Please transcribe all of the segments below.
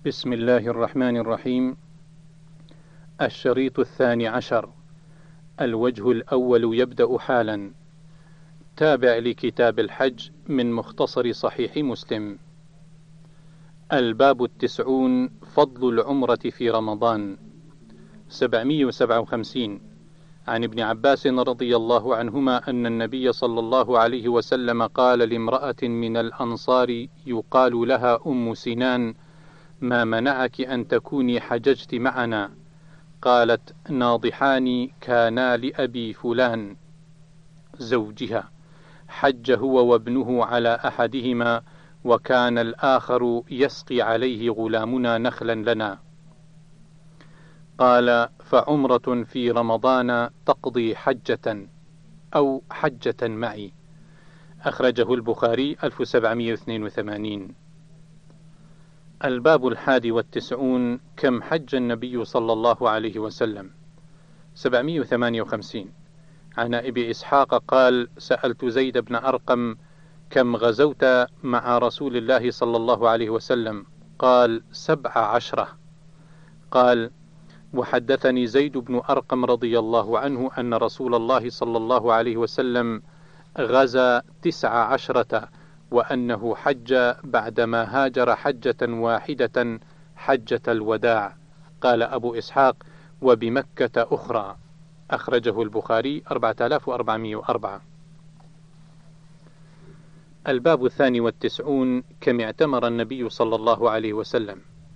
بسم الله الرحمن الرحيم. الشريط 12، الوجه الأول يبدأ حالا. تابع لكتاب الحج من مختصر صحيح مسلم. الباب 90، فضل العمرة في رمضان. 757 عن ابن عباس رضي الله عنهما أن النبي صلى الله عليه وسلم قال لامرأة من الأنصار يقال لها أم سنان: ما منعك أن تكوني حججت معنا؟ قالت: ناضحان كانا لأبي فلان زوجها، حج هو وابنه على أحدهما، وكان الآخر يسقي عليه غلامنا نخلا لنا. قال: فعمرة في رمضان تقضي حجة أو حجة معي. أخرجه البخاري 1782. الباب 91، كم حج النبي صلى الله عليه وسلم. 758 عن أبي إسحاق قال: سألت زيد بن أرقم: كم غزوت مع رسول الله صلى الله عليه وسلم؟ قال: 17. قال: وحدثني زيد بن أرقم رضي الله عنه أن رسول الله صلى الله عليه وسلم غزا 19، وأنه حج بعدما هاجر حجة واحدة، حجة الوداع. قال أبو إسحاق: وبمكة أخرى. أخرجه البخاري 4404. الباب 92، كم اعتمر النبي صلى الله عليه وسلم.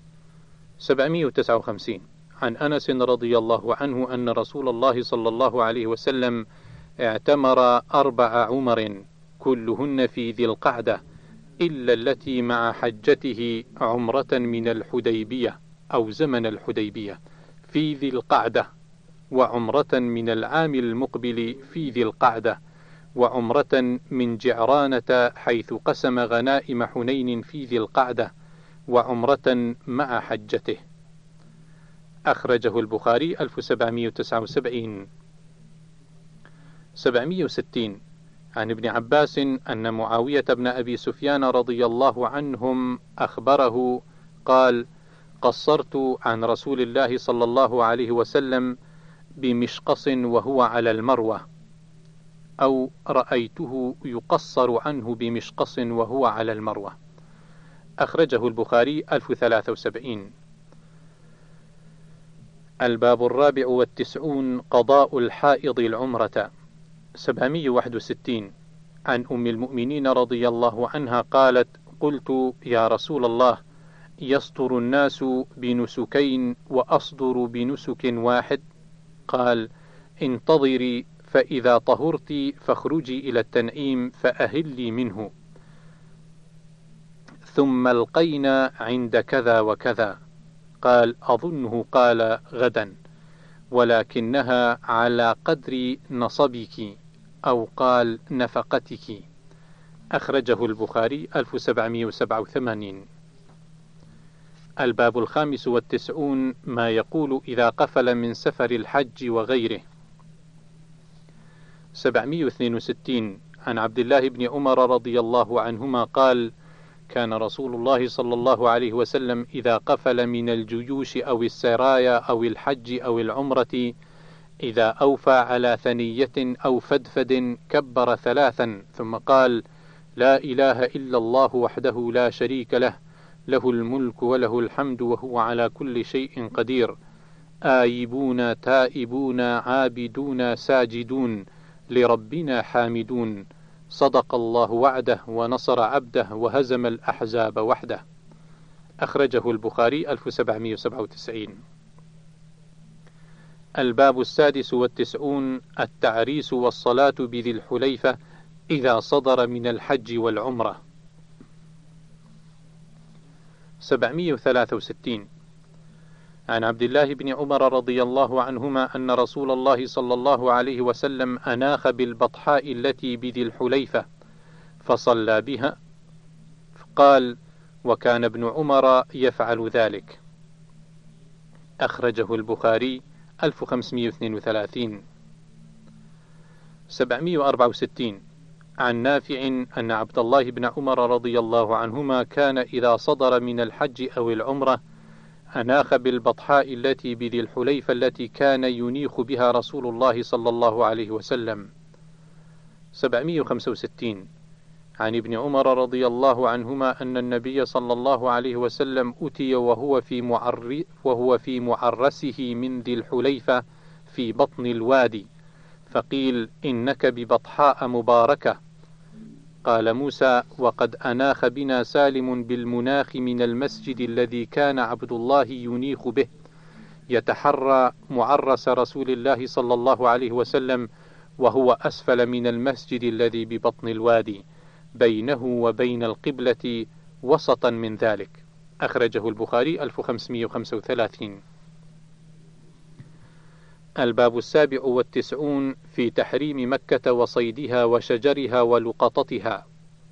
759 عن أنس رضي الله عنه أن رسول الله صلى الله عليه وسلم اعتمر 4 عمر كلهن في ذي القعدة، إلا التي مع حجته عمرة من الحديبية أو زمن الحديبية في ذي القعدة، وعمرة من العام المقبل في ذي القعدة، وعمرة من جعرانة حيث قسم غنائم حنين في ذي القعدة، وعمرة مع حجته. أخرجه البخاري 1779. 760 عن ابن عباس أن معاوية بن أبي سفيان رضي الله عنهم أخبره قال: قصرت عن رسول الله صلى الله عليه وسلم بمشقص وهو على المروة، أو رأيته يقصر عنه بمشقص وهو على المروة. أخرجه البخاري 1073. الباب 94، قضاء الحائض العمرة. 761 عن أم المؤمنين رضي الله عنها قالت: قلت: يا رسول الله، يصدر الناس بنسكين وأصدر بنسك واحد؟ قال: انتظري، فإذا طهرت فاخرجي إلى التنعيم فأهلي منه، ثم القينا عند كذا وكذا. قال: أظنه قال غدا، ولكنها على قدر نصبك، أو قال نفقتك. أخرجه البخاري 1787. الباب 95، ما يقول إذا قفل من سفر الحج وغيره. 762 عن عبد الله بن عمر رضي الله عنهما قال: كان رسول الله صلى الله عليه وسلم إذا قفل من الجيوش أو السرايا أو الحج أو العمرة، إذا أوفى على ثنية أو فدفد كبر 3، ثم قال: لا إله إلا الله وحده لا شريك له، له الملك وله الحمد وهو على كل شيء قدير، آيبون تائبون عابدون ساجدون لربنا حامدون، صدق الله وعده ونصر عبده وهزم الأحزاب وحده. أخرجه البخاري 1797. الباب 96، التعريس والصلاة بذي الحليفة إذا صدر من الحج والعمرة. 763 عن عبد الله بن عمر رضي الله عنهما أن رسول الله صلى الله عليه وسلم أناخ بالبطحاء التي بذي الحليفة فصلى بها، قال: وكان ابن عمر يفعل ذلك. أخرجه البخاري 1532. 764 عن نافع أن عبد الله بن عمر رضي الله عنهما كان إذا صدر من الحج أو العمرة أناخ بالبطحاء التي بذي الحليفة التي كان ينيخ بها رسول الله صلى الله عليه وسلم. 765 عن ابن عمر رضي الله عنهما أن النبي صلى الله عليه وسلم أتي وهو في معرسه من ذي الحليفة في بطن الوادي، فقيل: إنك ببطحاء مباركة. قال موسى: وقد أناخ بنا سالم بالمناخ من المسجد الذي كان عبد الله ينيخ به، يتحرى معرس رسول الله صلى الله عليه وسلم، وهو أسفل من المسجد الذي ببطن الوادي، بينه وبين القبلة وسطا من ذلك. أخرجه البخاري 1535. الباب 97 في تحريم مكة وصيدها وشجرها ولقطتها.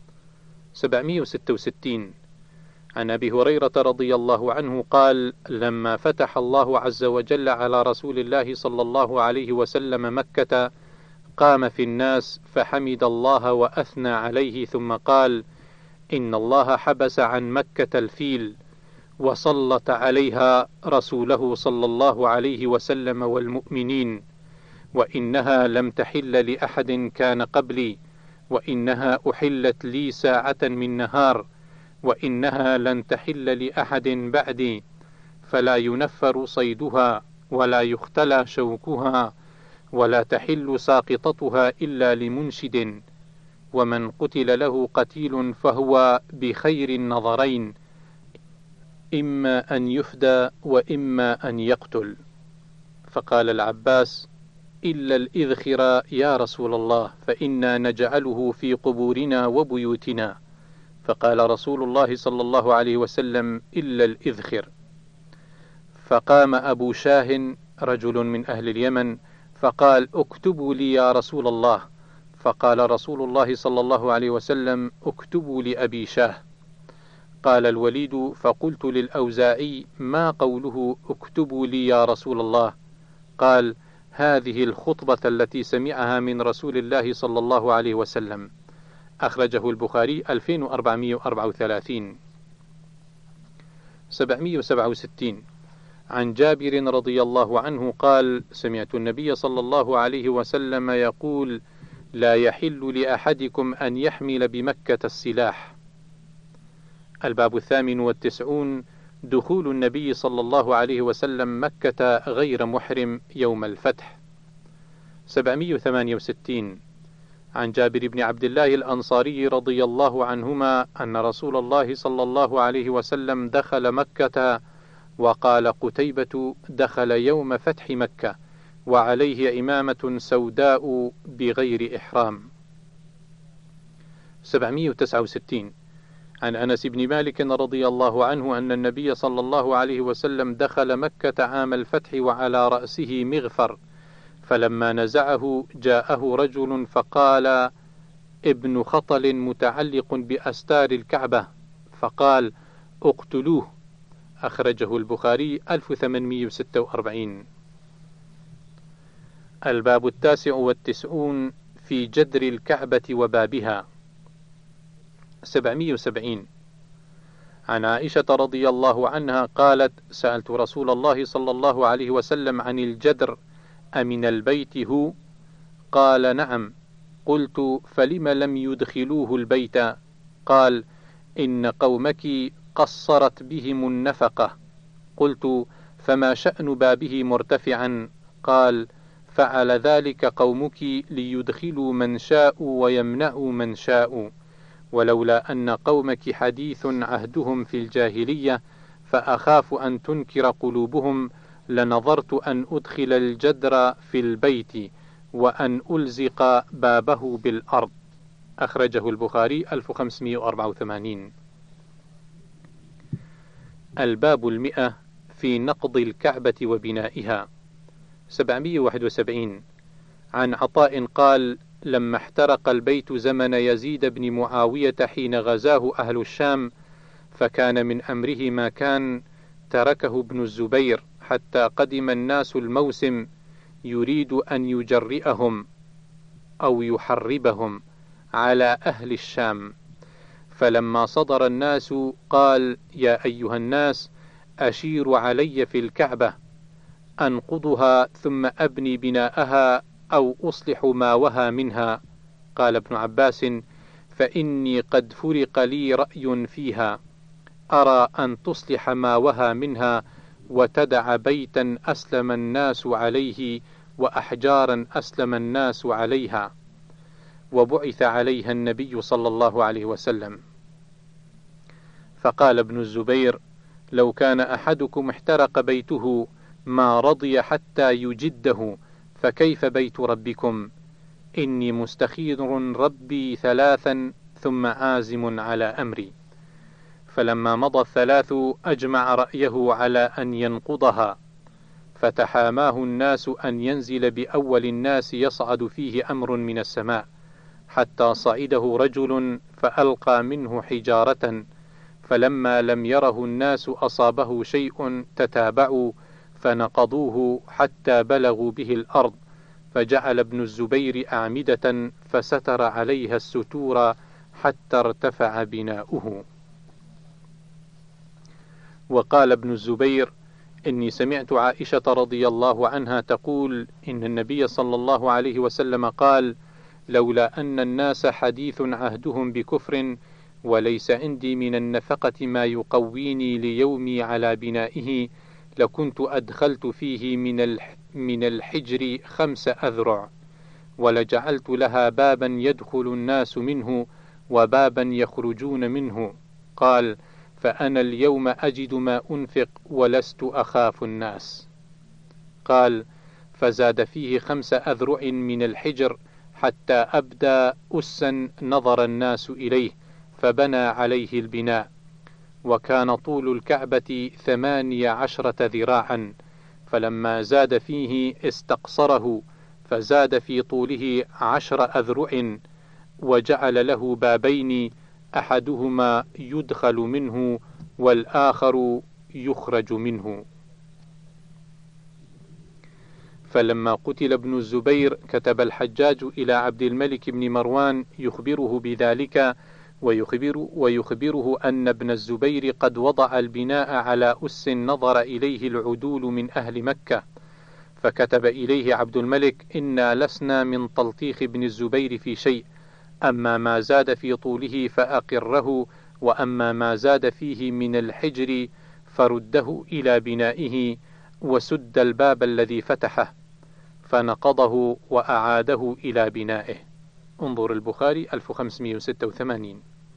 766 عن أبي هريرة رضي الله عنه قال: لما فتح الله عز وجل على رسول الله صلى الله عليه وسلم مكة، قام في الناس فحمد الله وأثنى عليه، ثم قال: إن الله حبس عن مكة الفيل، وسلط عليها رسوله صلى الله عليه وسلم والمؤمنين، وإنها لم تحل لأحد كان قبلي، وإنها أحلت لي ساعة من نهار، وإنها لن تحل لأحد بعدي، فلا ينفر صيدها ولا يختلى شوكها ولا تحل ساقطتها إلا لمنشد، ومن قتل له قتيل فهو بخير النظرين، إما أن يفدى وإما أن يقتل. فقال العباس: إلا الإذخر يا رسول الله، فإنا نجعله في قبورنا وبيوتنا. فقال رسول الله صلى الله عليه وسلم: إلا الإذخر. فقام أبو شاه رجل من أهل اليمن فقال: اكتبوا لي يا رسول الله. فقال رسول الله صلى الله عليه وسلم: اكتبوا لأبي شاه. قال الوليد: فقلت للأوزاعي: ما قوله اكتبوا لي يا رسول الله؟ قال: هذه الخطبة التي سمعها من رسول الله صلى الله عليه وسلم. أخرجه البخاري 2434. 767 عن جابر رضي الله عنه قال: سمعت النبي صلى الله عليه وسلم يقول: لا يحل لأحدكم أن يحمل بمكة السلاح. الباب 98 دخول النبي صلى الله عليه وسلم مكة غير محرم يوم الفتح. 768 عن جابر بن عبد الله الأنصاري رضي الله عنهما أن رسول الله صلى الله عليه وسلم دخل مكة، وقال قتيبة: دخل يوم فتح مكة وعليه إمامة سوداء بغير إحرام. 769 عن أنس بن مالك رضي الله عنه أن النبي صلى الله عليه وسلم دخل مكة عام الفتح وعلى رأسه مغفر، فلما نزعه جاءه رجل فقال: ابن خطل متعلق بأستار الكعبة، فقال: اقتلوه. أخرجه البخاري 1846. الباب 99 في جدر الكعبة وبابها. 770 عن عائشة رضي الله عنها قالت: سألت رسول الله صلى الله عليه وسلم عن الجدر أمن البيت هو؟ قال: نعم. قلت: فلم لم يدخلوه البيت؟ قال: إن قومك قصرت بهم النفقة. قلت: فما شأن بابه مرتفعا؟ قال: فعل ذلك قومك ليدخلوا من شاءوا ويمنعوا من شاءوا، ولولا أن قومك حديث عهدهم في الجاهلية فأخاف أن تنكر قلوبهم لنظرت أن أدخل الجدر في البيت وأن ألزق بابه بالأرض. أخرجه البخاري 1584. الباب 100 في نقض الكعبة وبنائها. 771 عن عطاء قال: لما احترق البيت زمن يزيد بن معاوية حين غزاه أهل الشام، فكان من أمره ما كان، تركه ابن الزبير حتى قدم الناس الموسم، يريد أن يجرئهم أو يحربهم على أهل الشام. فلما صدر الناس قال: يا أيها الناس، أشير علي في الكعبة أنقضها ثم أبني بناءها أو أصلح ما وهى منها؟ قال ابن عباس: فإني قد فرق لي رأي فيها، أرى أن تصلح ما وهى منها وتدع بيتا أسلم الناس عليه وأحجارا أسلم الناس عليها. وبعث عليها النبي صلى الله عليه وسلم. فقال ابن الزبير: لو كان أحدكم احترق بيته ما رضي حتى يجده، فكيف بيت ربكم؟ إني مستخير ربي 3 ثم عازم على أمري. فلما مضى 3 أجمع رأيه على أن ينقضها، فتحاماه الناس أن ينزل بأول الناس يصعد فيه أمر من السماء، حتى صعده رجل فألقى منه حجارة، فلما لم يره الناس أصابه شيء تتابعوا فنقضوه حتى بلغوا به الأرض، فجعل ابن الزبير أعمدة فستر عليها الستور حتى ارتفع بناؤه. وقال ابن الزبير: إني سمعت عائشة رضي الله عنها تقول: إن النبي صلى الله عليه وسلم قال: لولا أن الناس حديث عهدهم بكفر وليس عندي من النفقة ما يقويني ليومي على بنائه، لكنت أدخلت فيه من الحجر 5 أذرع، ولجعلت لها بابا يدخل الناس منه وبابا يخرجون منه. قال: فأنا اليوم أجد ما أنفق ولست أخاف الناس. قال: فزاد فيه 5 أذرع من الحجر حتى أبدى أسا نظر الناس إليه، فبنى عليه البناء، وكان طول الكعبة 18 ذراعا، فلما زاد فيه استقصره، فزاد في طوله 10 أذرع، وجعل له بابين، أحدهما يدخل منه والآخر يخرج منه. فلما قتل ابن الزبير كتب الحجاج إلى عبد الملك بن مروان يخبره بذلك، ويخبره أن ابن الزبير قد وضع البناء على أس نظر إليه العدول من أهل مكة. فكتب إليه عبد الملك: إنا لسنا من تلطيخ ابن الزبير في شيء، أما ما زاد في طوله فأقره، وأما ما زاد فيه من الحجر فرده إلى بنائه، وسد الباب الذي فتحه، فنقضه وأعاده إلى بنائه. انظر البخاري 1586.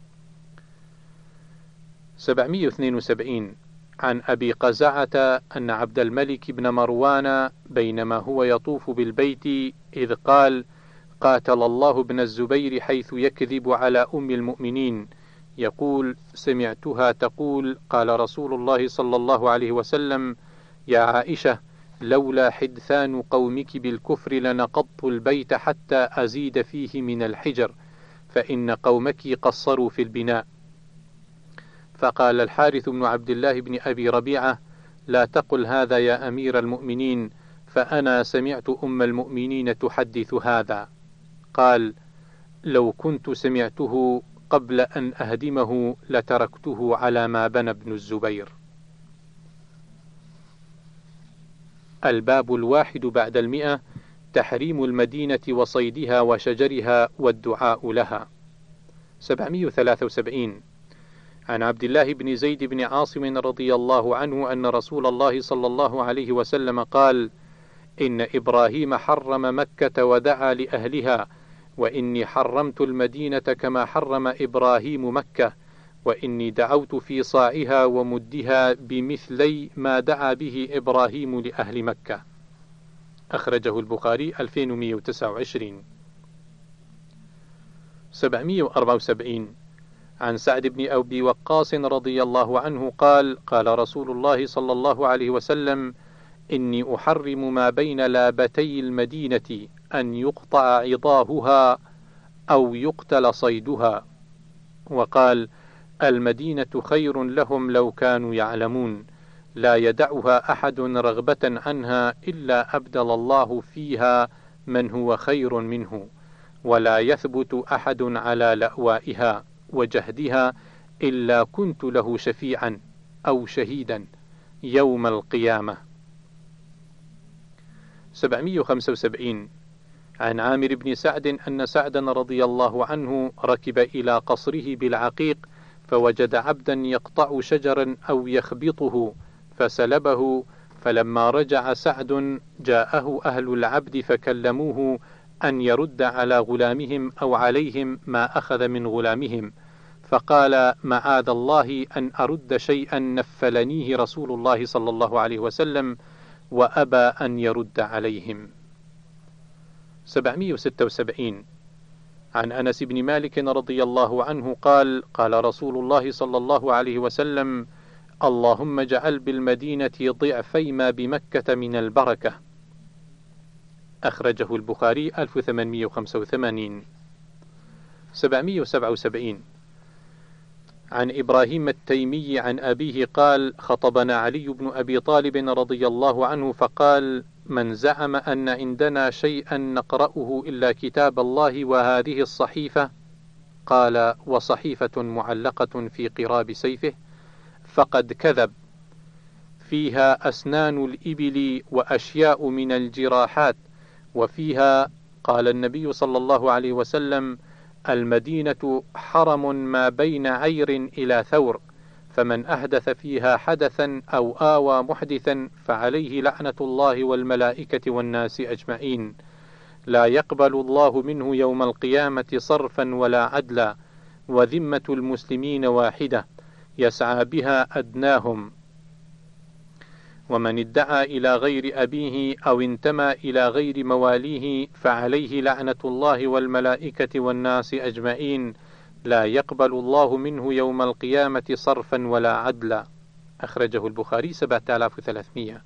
772 عن أبي قزعة أن عبد الملك بن مروان بينما هو يطوف بالبيت إذ قال: قاتل الله ابن الزبير حيث يكذب على أم المؤمنين، يقول: سمعتها تقول: قال رسول الله صلى الله عليه وسلم: يا عائشة، لولا حدثان قومك بالكفر لنقضت البيت حتى أزيد فيه من الحجر، فإن قومك قصروا في البناء. فقال الحارث بن عبد الله بن أبي ربيعة: لا تقل هذا يا أمير المؤمنين، فأنا سمعت أم المؤمنين تحدث هذا. قال: لو كنت سمعته قبل أن أهدمه لتركته على ما بنى ابن الزبير. الباب 1 بعد 100: تحريم المدينة وصيدها وشجرها والدعاء لها. 773 عن عبد الله بن زيد بن عاصم رضي الله عنه أن رسول الله صلى الله عليه وسلم قال: إن إبراهيم حرم مكة ودعا لأهلها، وإني حرمت المدينة كما حرم إبراهيم مكة، وإني دعوت في صاعها ومدها بمثلي ما دعا به إبراهيم لأهل مكة. أخرجه البخاري 2129. 774 عن سعد بن أبي وقاص رضي الله عنه قال: قال رسول الله صلى الله عليه وسلم: إني أحرم ما بين لابتي المدينة أن يقطع عضاهها أو يقتل صيدها. وقال: المدينة خير لهم لو كانوا يعلمون، لا يدعها أحد رغبة عنها إلا أبدل الله فيها من هو خير منه، ولا يثبت أحد على لأوائها وجهدها إلا كنت له شفيعا أو شهيدا، يوم القيامة. 775 عن عامر بن سعد أن سعدا رضي الله عنه ركب إلى قصره بالعقيق فوجد عبدا يقطع شجرا أو يخبطه فسلبه، فلما رجع سعد جاءه أهل العبد فكلموه أن يرد على غلامهم أو عليهم ما أخذ من غلامهم، فقال معاذ الله أن أرد شيئا نفلنيه رسول الله صلى الله عليه وسلم، وأبى أن يرد عليهم. 776 عن أنس بن مالك رضي الله عنه قال قال رسول الله صلى الله عليه وسلم: اللهم اجعل بالمدينة ضعفي ما بمكة من البركة. أخرجه البخاري 1885. 777 عن إبراهيم التيمي عن أبيه قال خطبنا علي بن أبي طالب رضي الله عنه فقال: من زعم أن عندنا شيئا نقرأه إلا كتاب الله وهذه الصحيفة، قال: وصحيفة معلقة في قراب سيفه، فقد كذب، فيها أسنان الإبل وأشياء من الجراحات، وفيها قال النبي صلى الله عليه وسلم: المدينة حرم ما بين عير إلى ثور، فمن أحدث فيها حدثا أو آوى محدثا فعليه لعنة الله والملائكة والناس أجمعين، لا يقبل الله منه يوم القيامة صرفا ولا عدلا، وذمة المسلمين واحدة يسعى بها أدناهم، ومن ادعى إلى غير أبيه أو انتمى إلى غير مواليه فعليه لعنة الله والملائكة والناس أجمعين، لا يقبل الله منه يوم القيامة صرفا ولا عدلا. أخرجه البخاري 7300.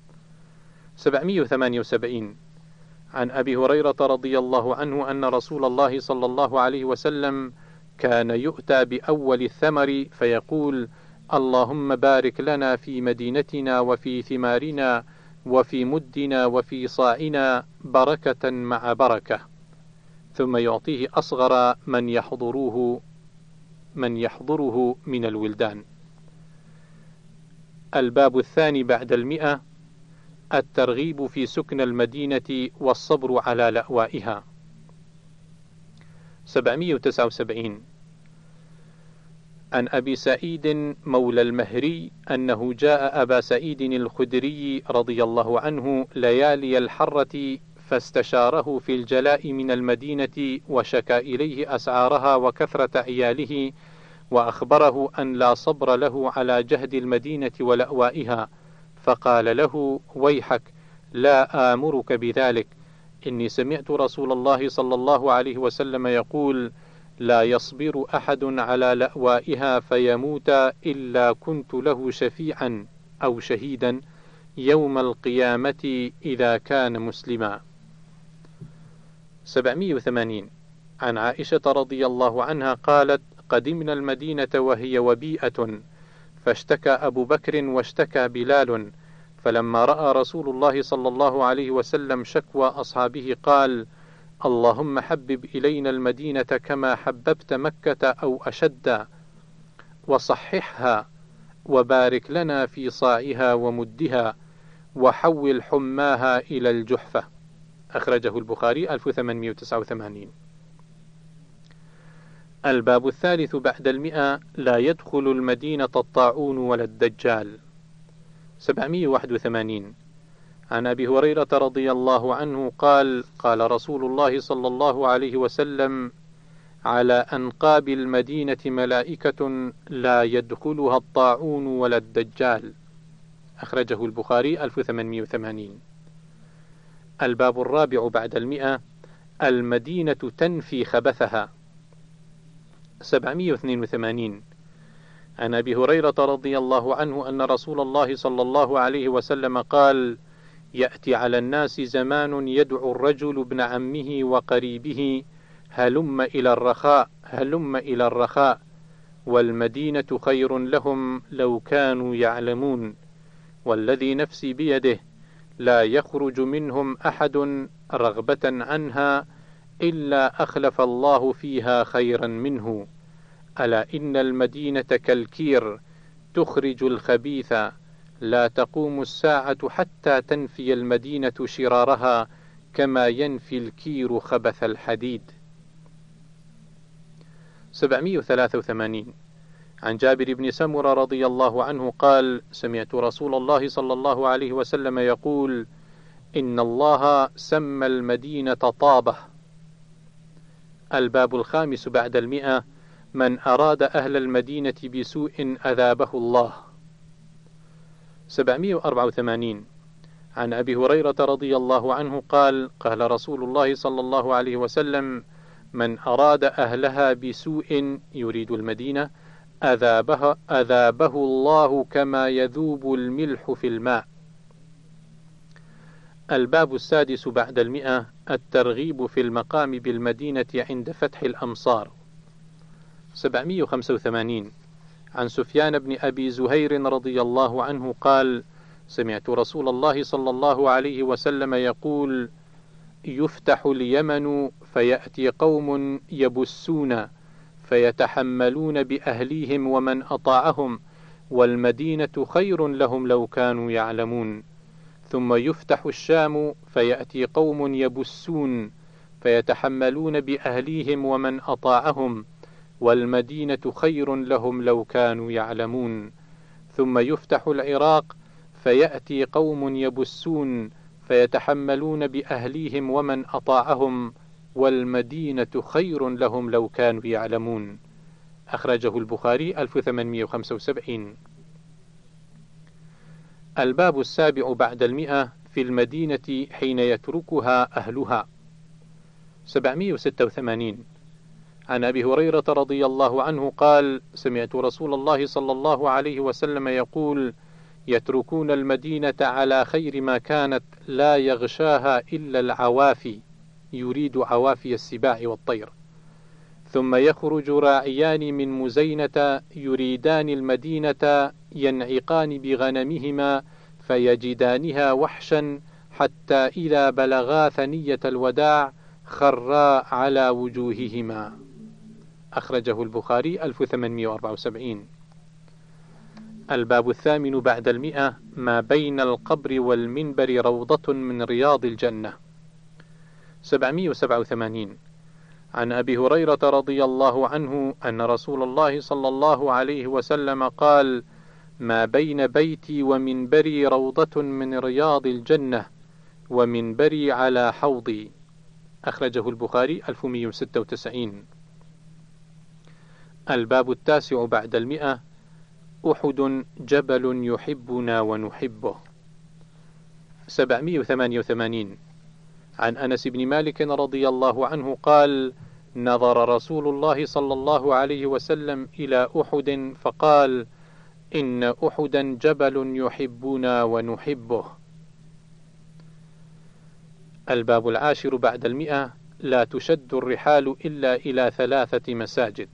778 عن أبي هريرة رضي الله عنه أن رسول الله صلى الله عليه وسلم كان يؤتى بأول الثمر فيقول: اللهم بارك لنا في مدينتنا وفي ثمارنا وفي مدنا وفي صاعنا بركة مع بركة، ثم يعطيه أصغر من يحضره من الولدان. الباب الثاني بعد 100 الترغيب في سكن المدينة والصبر على لأوائها. 779 عن أبي سعيد مولى المهري أنه جاء أبا سعيد الخدري رضي الله عنه ليالي الحرة فاستشاره في الجلاء من المدينة وشكى إليه أسعارها وكثرة عياله، وأخبره أن لا صبر له على جهد المدينة ولأوائها، فقال له: ويحك، لا آمرك بذلك، إني سمعت رسول الله صلى الله عليه وسلم يقول: لا يصبر أحد على لأوائها فيموت إلا كنت له شفيعا أو شهيدا يوم القيامة إذا كان مسلما. 780 عن عائشة رضي الله عنها قالت: قدمنا المدينة وهي وبيئة، فاشتكى أبو بكر واشتكى بلال، فلما رأى رسول الله صلى الله عليه وسلم شكوى أصحابه قال: اللهم حبب إلينا المدينة كما حببت مكة أو أشد، وصححها، وبارك لنا في صاعها ومدها، وحول حماها إلى الجحفة. أخرجه البخاري 1889. الباب الثالث بعد 100 لا يدخل المدينة الطاعون ولا الدجال. 781 عن أبي هريرة رضي الله عنه قال قال رسول الله صلى الله عليه وسلم: على أنقاب المدينة ملائكة لا يدخلها الطاعون ولا الدجال. أخرجه البخاري 1880. الباب الرابع بعد 100 المدينة تنفي خبثها. 782 عن أبي هريرة رضي الله عنه أن رسول الله صلى الله عليه وسلم قال: يأتي على الناس زمان يدعو الرجل ابن عمه وقريبه: هلم إلى الرخاء، هلم إلى الرخاء، والمدينة خير لهم لو كانوا يعلمون، والذي نفسي بيده لا يخرج منهم أحد رغبة عنها إلا أخلف الله فيها خيرا منه، ألا إن المدينة كالكير تخرج الخبيث، لا تقوم الساعة حتى تنفي المدينة شرارها كما ينفي الكير خبث الحديد. 783 عن جابر بن سمرة رضي الله عنه قال: سمعت رسول الله صلى الله عليه وسلم يقول: إن الله سمى المدينة طابة. الباب الخامس بعد 100: من أراد أهل المدينة بسوء أذابه الله. 784 عن أبي هريرة رضي الله عنه قال: قال رسول الله صلى الله عليه وسلم: من أراد أهلها بسوء يريد المدينة أذابه الله كما يذوب الملح في الماء. الباب السادس بعد 100: الترغيب في المقام بالمدينة عند فتح الأمصار. 785 عن سفيان بن أبي زهير رضي الله عنه قال: سمعت رسول الله صلى الله عليه وسلم يقول: يفتح اليمن فيأتي قوم يبسون فيتحملون بأهليهم ومن أطاعهم، والمدينة خير لهم لو كانوا يعلمون. ثم يفتح الشام فيأتي قوم يبسون فيتحملون بأهليهم ومن أطاعهم، والمدينة خير لهم لو كانوا يعلمون. ثم يفتح العراق فيأتي قوم يبسون فيتحملون بأهليهم ومن أطاعهم، والمدينة خير لهم لو كانوا يعلمون. أخرجه البخاري 1875. الباب السابع بعد 100: في المدينة حين يتركها أهلها. 786 عن أبي هريرة رضي الله عنه قال: سمعت رسول الله صلى الله عليه وسلم يقول: يتركون المدينة على خير ما كانت لا يغشاها إلا العوافي، يريد عوافي السباع والطير. ثم يخرج راعيان من مزينة يريدان المدينة ينعقان بغنمهما فيجدانها وحشا حتى إذا بلغا ثنية الوداع خرا على وجوههما. أخرجه البخاري 1874. الباب الثامن بعد 100: ما بين القبر والمنبر روضة من رياض الجنة. 787 عن أبي هريرة رضي الله عنه أن رسول الله صلى الله عليه وسلم قال: ما بين بيتي ومنبري روضة من رياض الجنة، ومنبري على حوضي. أخرجه البخاري 1196. الباب التاسع بعد 100: أحد جبل يحبنا ونحبه. 788 عن أنس بن مالك رضي الله عنه قال: نظر رسول الله صلى الله عليه وسلم إلى أحد فقال: إن أحدا جبل يحبنا ونحبه. الباب العاشر بعد 100: لا تشد الرحال إلا إلى 3 مساجد.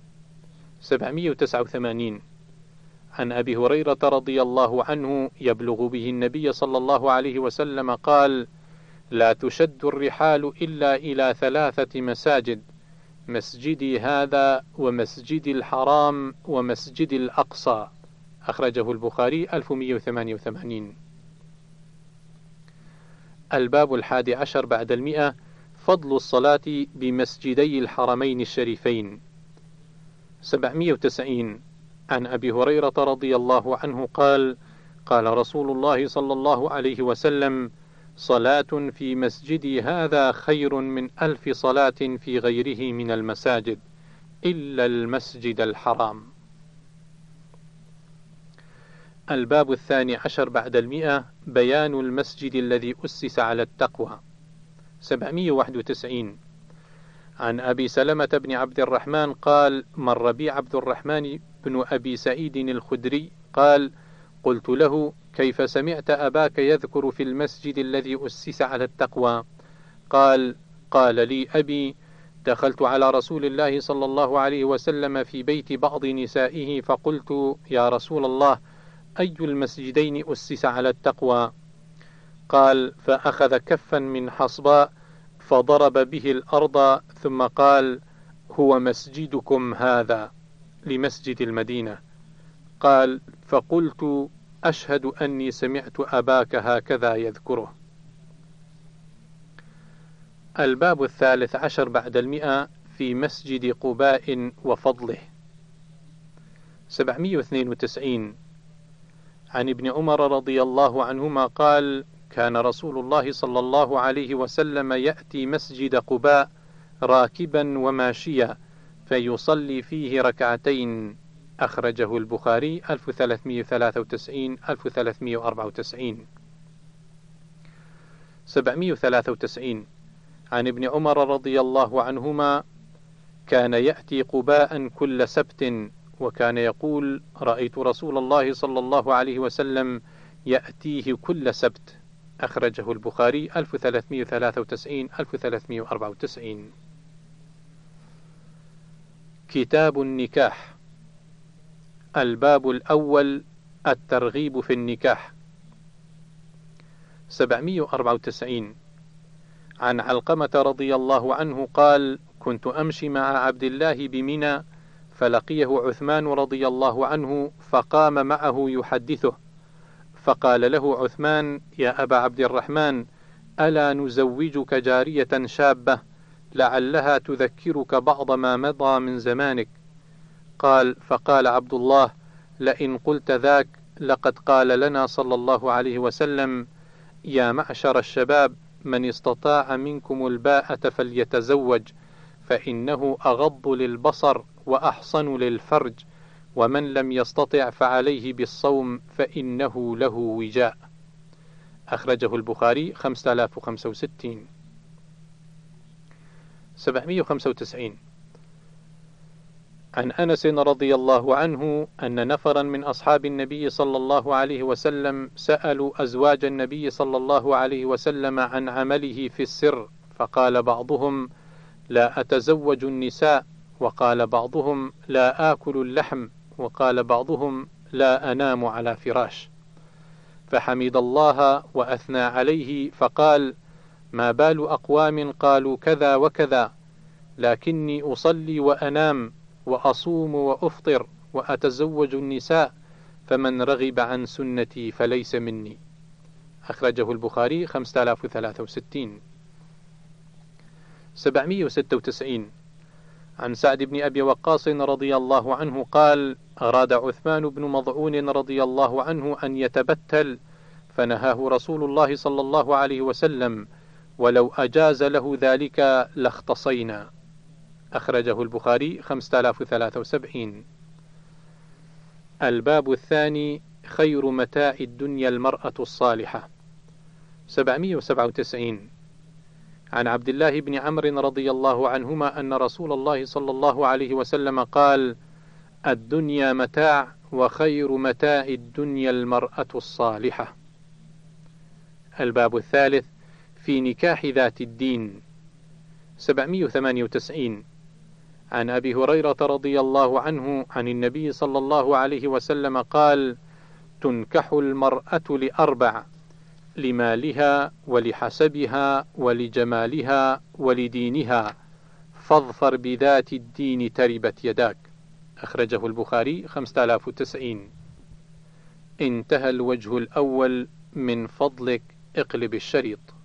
789 عن أبي هريرة رضي الله عنه يبلغ به النبي صلى الله عليه وسلم قال: لا تشد الرحال إلا إلى 3 مساجد: مسجدي هذا، ومسجد الحرام، ومسجد الأقصى. أخرجه البخاري 1188. الباب 11 بعد 100: فضل الصلاة بمسجدي الحرمين الشريفين. 790 عن أبي هريرة رضي الله عنه قال: قال رسول الله صلى الله عليه وسلم: صلاة في مسجدي هذا خير من 1000 صلاة في غيره من المساجد إلا المسجد الحرام. الباب 12 بعد 100: بيان المسجد الذي أسس على التقوى. 791 عن أبي سلمة بن عبد الرحمن قال: مر بي عبد الرحمن بن أبي سعيد الخدري قال: قلت له: كيف سمعت أباك يذكر في المسجد الذي أسس على التقوى؟ قال: قال لي أبي: دخلت على رسول الله صلى الله عليه وسلم في بيت بعض نسائه فقلت: يا رسول الله، أي المسجدين أسس على التقوى؟ قال: فأخذ كفا من حصباء فضرب به الأرض ثم قال: هو مسجدكم هذا، لمسجد المدينة. قال: فقلت: أشهد أني سمعت أباك هكذا يذكره. الباب 13 بعد 100 في مسجد قباء وفضله. 792 عن ابن عمر رضي الله عنهما قال: كان رسول الله صلى الله عليه وسلم يأتي مسجد قباء راكبا وماشيا فيصلي فيه ركعتين. أخرجه البخاري 1393 1394. 793 عن ابن عمر رضي الله عنهما: كان يأتي قباء كل سبت، وكان يقول: رأيت رسول الله صلى الله عليه وسلم يأتيه كل سبت. أخرجه البخاري 1393 1394. كتاب النكاح. الباب الأول: الترغيب في النكاح. 794 عن علقمة رضي الله عنه قال: كنت أمشي مع عبد الله بمنى، فلقيه عثمان رضي الله عنه فقام معه يحدثه، فقال له عثمان: يا أبا عبد الرحمن، ألا نزوجك جارية شابة لعلها تذكرك بعض ما مضى من زمانك؟ فقال عبد الله: لئن قلت ذاك لقد قال لنا صلى الله عليه وسلم: يا معشر الشباب، من استطاع منكم الباءة فليتزوج، فإنه أغض للبصر وأحصن للفرج، ومن لم يستطع فعليه بالصوم فإنه له وجاء. أخرجه البخاري 5065. 795 عن أنس رضي الله عنه أن نفرا من أصحاب النبي صلى الله عليه وسلم سألوا أزواج النبي صلى الله عليه وسلم عن عمله في السر، فقال بعضهم: لا أتزوج النساء، وقال بعضهم: لا آكل اللحم، وقال بعضهم: لا أنام على فراش. فحمد الله وأثنى عليه فقال: ما بال أقوام قالوا كذا وكذا، لكني أصلي وأنام وأصوم وأفطر وأتزوج النساء، فمن رغب عن سنتي فليس مني. أخرجه البخاري 5063. 796 عن سعد بن أبي وقاص رضي الله عنه قال: أراد عثمان بن مضعون رضي الله عنه أن يتبتل، فنهاه رسول الله صلى الله عليه وسلم، ولو أجاز له ذلك لاختصينا. أخرجه البخاري 5073. الباب الثاني: خير متاع الدنيا المرأة الصالحة. 797 عن عبد الله بن عمرو رضي الله عنهما أن رسول الله صلى الله عليه وسلم قال: الدنيا متاع، وخير متاع الدنيا المرأة الصالحة. الباب الثالث: في نكاح ذات الدين. 798 عن أبي هريرة رضي الله عنه عن النبي صلى الله عليه وسلم قال: تنكح المرأة لأربع: لمالها ولحسبها ولجمالها ولدينها، فاظفر بذات الدين تربت يداك. أخرجه البخاري 5090. انتهى الوجه الأول. من فضلك اقلب الشريط.